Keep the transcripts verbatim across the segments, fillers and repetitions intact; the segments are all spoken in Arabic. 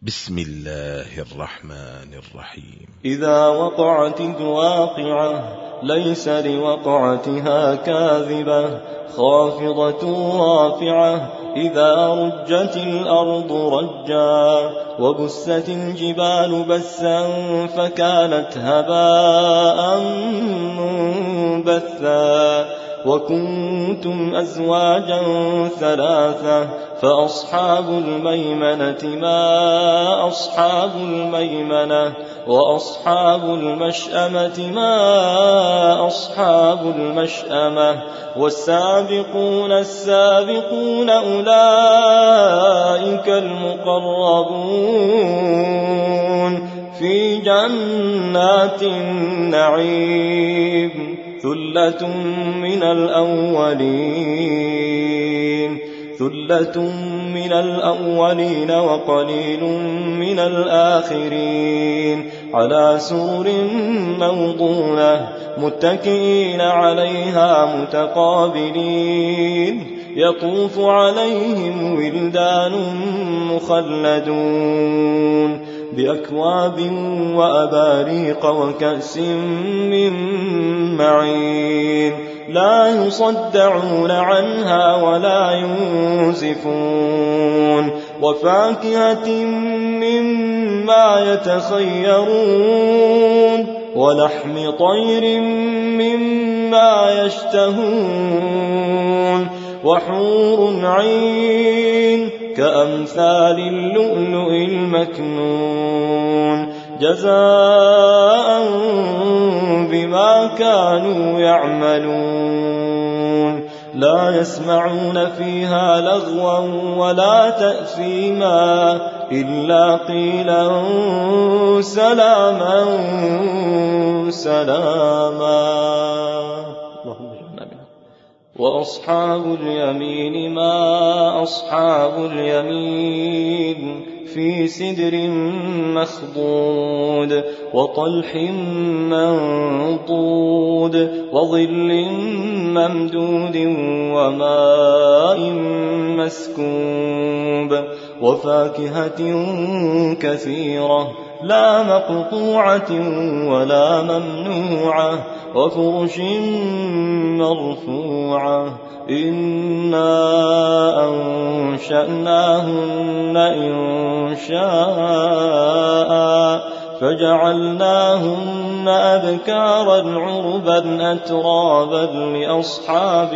بسم الله الرحمن الرحيم. إذا وقعت الواقعة ليس لوقعتها كاذبة خافضة رافعة إذا رجت الأرض رجا وبست الجبال بسا فكانت هباء منبثا وكنتم أزواجا ثلاثة فأصحاب الميمنة ما أصحاب الميمنة وأصحاب المشأمة ما أصحاب المشأمة والسابقون السابقون أولئك المقربون في جنات النعيم ثلة من الأولين ثلة من الأولين وقليل من الآخرين على سرر موضونة متكئين عليها متقابلين يطوف عليهم ولدان مخلدون بأكواب وأباريق وكأس من معين لا يصدعون عنها ولا ينزفون وفاكهة مما يتخيرون ولحم طير مما يشتهون وحور عين كأمثال اللؤلؤ المكنون جزاء بما كانوا يعملون لا يسمعون فيها لغوا ولا تأثيما إلا قيلا سلاما سلاما. وأصحاب اليمين ما أصحاب اليمين في سدر مخضود وطلح منضود وظل ممدود وماء مسكوب وفاكهة كثيرة لا مقطوعة ولا ممنوعة وفرش مرفوعة إنا أنشأناهن إنشاء فجعلناهن أبكارا عربا أترابا لأصحاب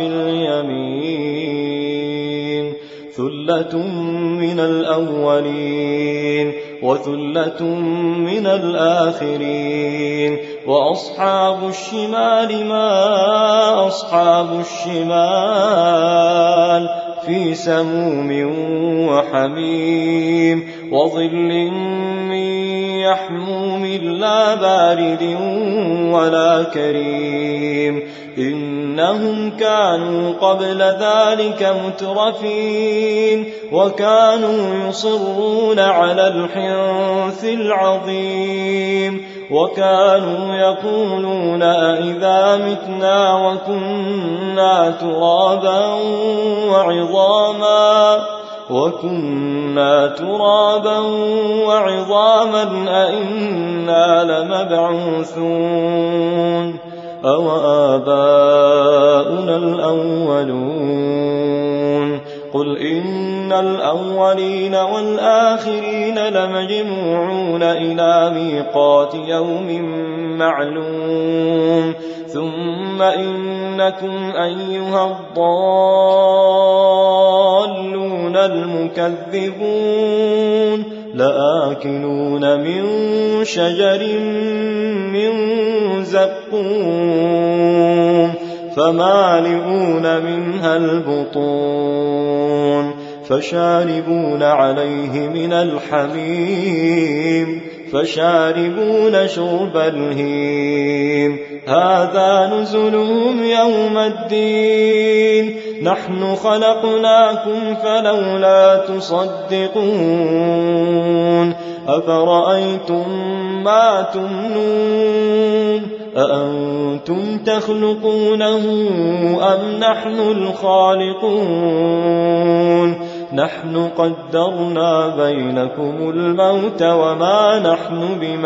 اليمين ثلة من الأولين وثلة من الآخرين وأصحاب الشمال ما أصحاب الشمال في سموم وحميم وظل من يحموم لا بارد ولا كريم إنهم كانوا قبل ذلك مترفين وكانوا يصرون على الحنث العظيم وكانوا يقولون أئذا متنا وكنا ترابا وعظاما وكنا ترابا وعظاما أئنا لمبعوثون أو آباؤنا الأولون قل إن الأولين والآخرين لمجموعون إلى ميقات يوم معلوم ثم إنكم أيها الضالون المكذبون لآكلون من شجر من زقوم فمالئون منها البطون فشاربون عليه من الحميم فشاربون شرب الهيم هذا نزلهم يوم الدين نحن خلقناكم فلولا تصدقون أفرأيتم ما تمنون أأنتم تخلقونه أم نحن الخالقون نحن قدرنا بينكم الموت وما نحن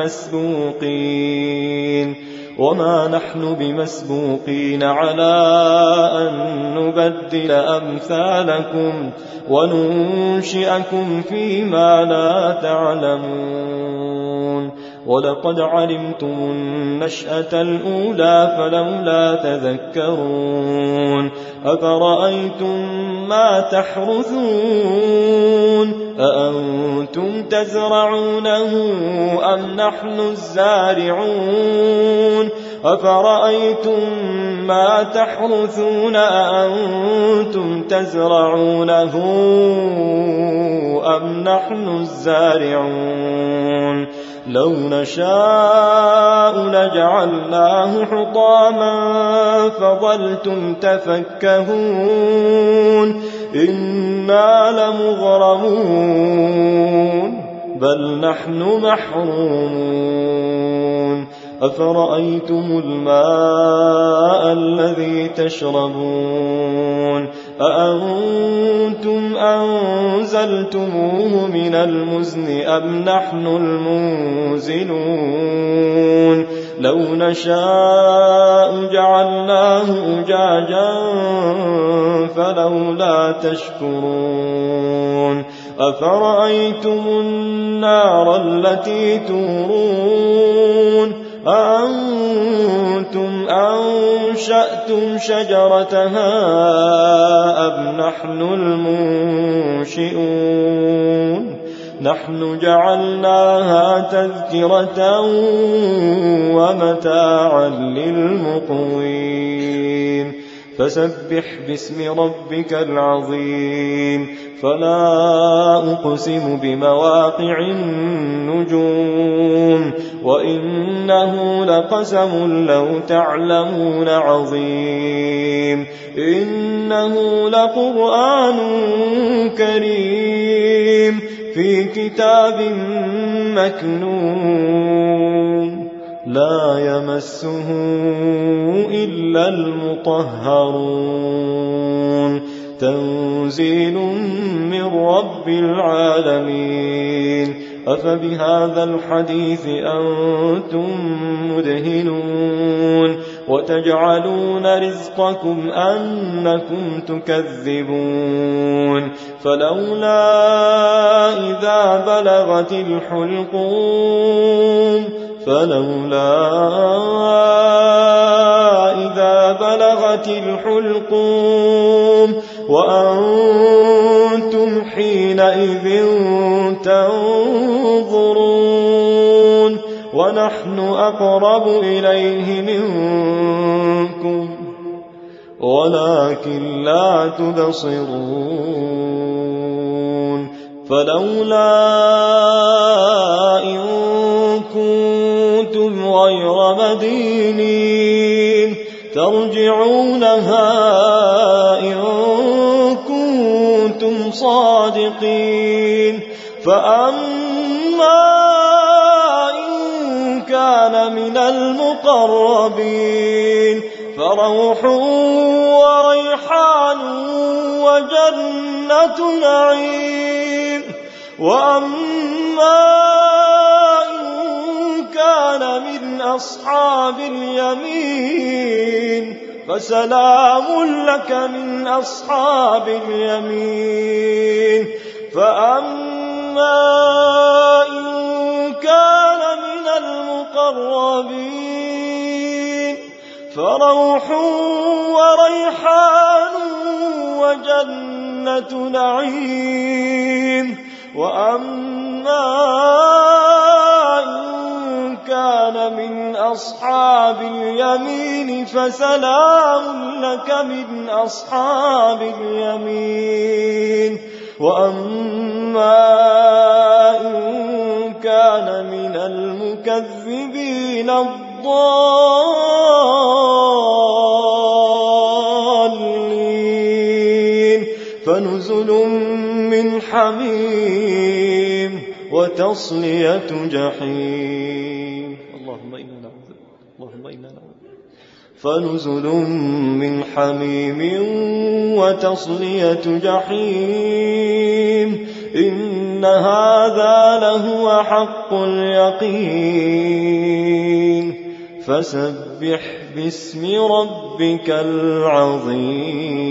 بمسبوقين وما نحن بمسبوقين على أن نبدل أمثالكم وننشئكم فيما لا تعلمون ولقد علمتم النشأة الأولى فلولا تذكرون أفرأيتم ما تحرثون أأنتم تزرعونه أم نحن الزارعون أفرأيتم ما تحرثون أأنتم تزرعونه أم نحن الزارعون لو نشاء لجعلناه حطاما فظلتم تفكهون إنا لمغرمون بل نحن محرومون أفرأيتم الماء الذي تشربون أأنتم أنزلتموه من المزن أم نحن المنزلون لو نشاء جعلناه أجاجا فلولا تشكرون أفرأيتم النار التي تورون أأنتم أنشأتم شجرتها أم نحن المنشئون نحن جعلناها تذكرة ومتاعا للمقوين فسبح باسم ربك العظيم فلا أقسم بمواقع النجوم وإنه لقسم لو تعلمون عظيم إنه لقرآن كريم في كتاب مكنون لا يمسه إلا المطهرون تنزيل من رب العالمين أفبهذا الحديث أنتم مدهنون وتجعلون رزقكم أنكم تكذبون فلولا إذا بلغت الحلقوم فلولا إذا بلغت الحلقوم وأنتم حينئذ تنظرون ونحن أقرب إليه منكم ولكن لا تبصرون فلولا إن كنتم غير مدينين ترجعونها إن كنتم صادقين فأما إن كان من المقربين فروح وريحان وجنة نعيم وأما إن كان من أصحاب اليمين فسلام لك من أصحاب اليمين فأما إن كان من المقربين فروح وريحان وجنة نعيم وأما إن كان من أصحاب اليمين فسلام لك من أصحاب اليمين وأما إن كان من المكذبين الضالين فنزل من حميم وتصلية جحيم اللهم إنا نعوذ اللهم إنا نعوذ فنزل من حميم وتصلية جحيم إن هذا لهو حق اليقين فسبح باسم ربك العظيم